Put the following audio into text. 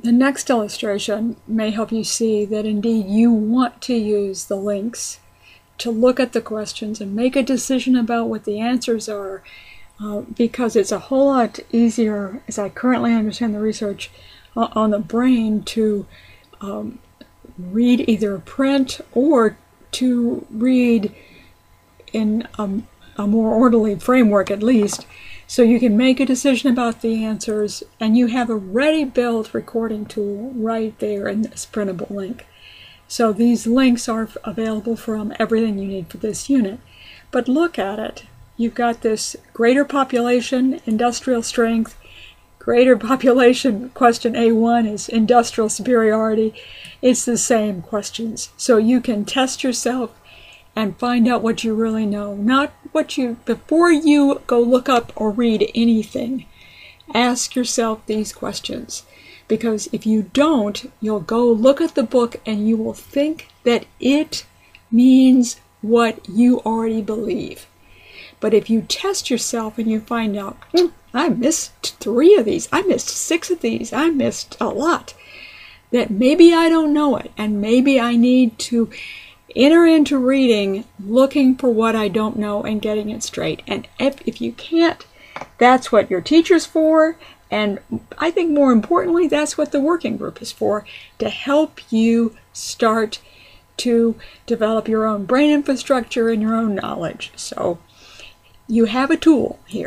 The next illustration may help you see that indeed you want to use the links to look at the questions and make a decision about what the answers are, because it's a whole lot easier, as I currently understand the research on the brain, to read either print or to read in a more orderly framework at least, so you can make a decision about the answers and you have a ready-built recording tool right there in this printable link. So these links are available from everything you need for this unit. But look at it. You've got this greater population, industrial strength. Greater population, question A1 is industrial superiority. It's the same questions. So you can test yourself and find out what you really know. Not what you, before you go look up or read anything, ask yourself these questions. Because if you don't, you'll go look at the book and you will think that it means what you already believe. But if you test yourself and you find out, I missed 3 of these, I missed 6 of these, I missed a lot, that maybe I don't know it, and maybe I need to enter into reading looking for what I don't know and getting it straight. And if you can't, that's what your teacher's for, and I think more importantly, that's what the working group is for, to help you start to develop your own brain infrastructure and your own knowledge. So you have a tool here.